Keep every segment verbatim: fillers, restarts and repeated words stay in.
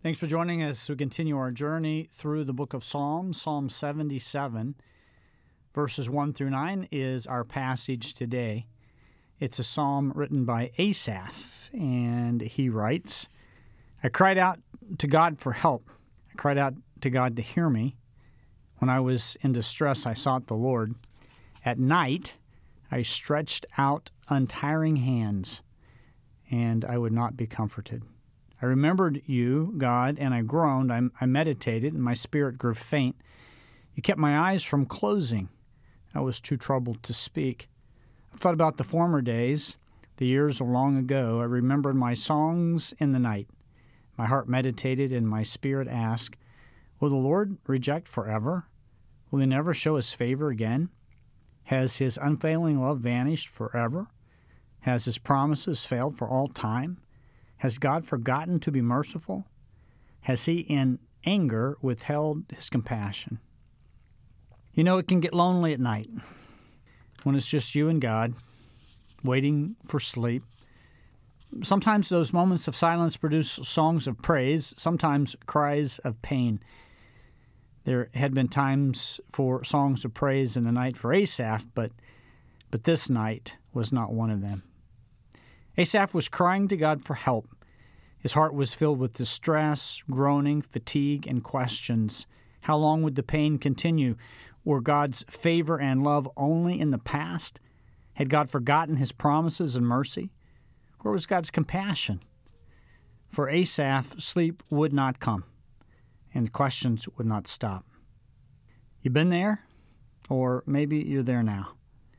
Thanks for joining us as we continue our journey through the book of Psalms. Psalm seventy-seven, verses one through nine is our passage today. It's a psalm written by Asaph, and he writes, I cried out to God for help. I cried out to God to hear me. When I was in distress, I sought the Lord. At night, I stretched out untiring hands, and I would not be comforted. I remembered you, God, and I groaned. I, I meditated, and my spirit grew faint. You kept my eyes from closing. I was too troubled to speak. I thought about the former days, the years of long ago. I remembered my songs in the night. My heart meditated, and my spirit asked, will the Lord reject forever? Will he never show his favor again? Has his unfailing love vanished forever? Has his promises failed for all time? Has God forgotten to be merciful? Has he in anger withheld his compassion? You know, it can get lonely at night when it's just you and God waiting for sleep. Sometimes those moments of silence produce songs of praise, sometimes cries of pain. There had been times for songs of praise in the night for Asaph, but, but this night was not one of them. Asaph was crying to God for help. His heart was filled with distress, groaning, fatigue, and questions. How long would the pain continue? Were God's favor and love only in the past? Had God forgotten his promises and mercy? Where was God's compassion? For Asaph, sleep would not come, and questions would not stop. You been there? Or maybe you're there now.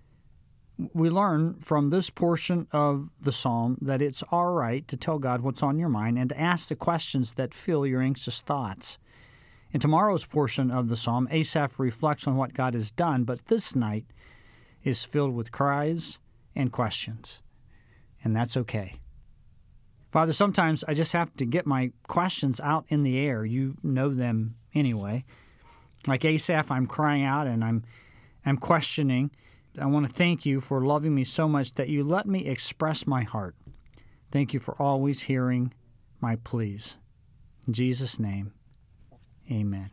We learn from this portion of the psalm that it's all right to tell God what's on your mind and to ask the questions that fill your anxious thoughts. In tomorrow's portion of the psalm, Asaph reflects on what God has done, but this night is filled with cries and questions, and that's okay. Father, sometimes I just have to get my questions out in the air. You know them anyway. Like Asaph, I'm crying out and I'm I'm questioning. I want to thank you for loving me so much that you let me express my heart. Thank you for always hearing my pleas. In Jesus' name, amen.